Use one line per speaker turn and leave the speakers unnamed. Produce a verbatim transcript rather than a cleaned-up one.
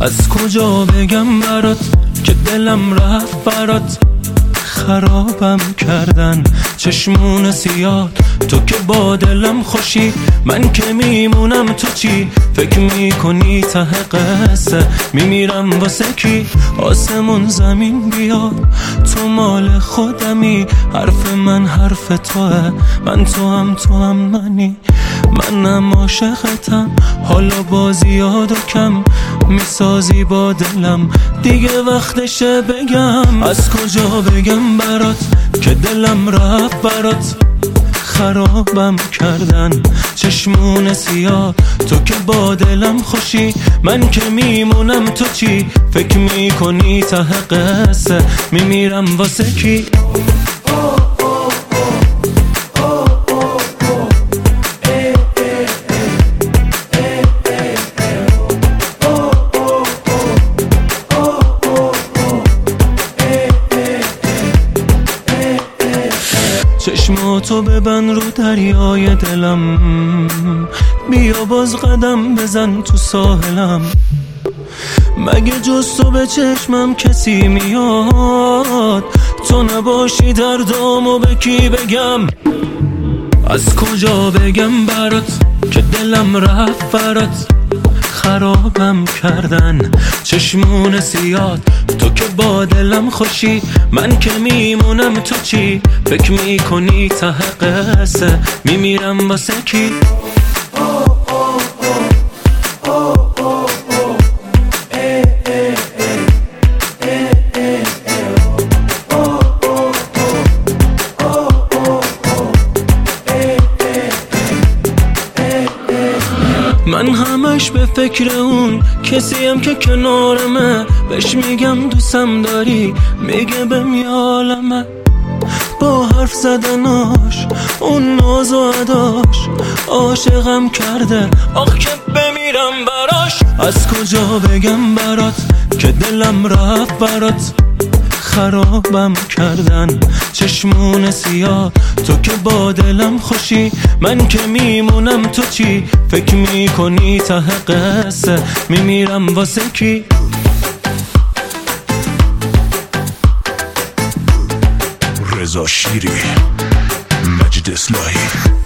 از کجا بگم برات که دلم رفت برات، خرابم کردن چشمون سیاه. تو که با دلم خوشی، من که میمونم تو چی؟ فکر میکنی ته قصه میمیرم واسه کی؟ آسمون زمین بیاد تو مال خودمی، حرف من حرف توه، من تو هم تو هم منی. منم عاشقتم، حالا با زیاد و کم میسازی با دلم، دیگه وقتشه بگم. از کجا بگم برات که دلم رفت برات، خرابم کردن چشمون سیاه. تو که با دلم خوشی، من که میمونم تو چی؟ فکر میکنی ته قصه میمیرم واسه کی؟ چشماتو ببند رو دریای دلم، بیا باز قدم بزن تو ساحلم. مگه جز تو به چشمم کسی میاد؟ تو نباشی دردامو به کی بگم؟ از کجا بگم برات که دلم رفت برات، خرابم کردن چشمون سیاد. تو که با دلم خوشی، من که میمونم تو چی؟ فکر میکنی ته قصه میمیرم واسه کی؟ من همش به فکر اون کسیم که کنارمه، بهش میگم دوستم داری، میگه بهم یالمه. با حرف زدناش اون ناز و عداش عاشقم کرده، آخ که بمیرم براش. از کجا بگم برات که دلم رفت برات، خرابم کردن چشمون سیاه. تو که با دلم خوشی، من که میمونم تو چی؟ فکر میکنی ته قصه میمیرم واسه کی؟
رضا شیری، مجید اصلاحی.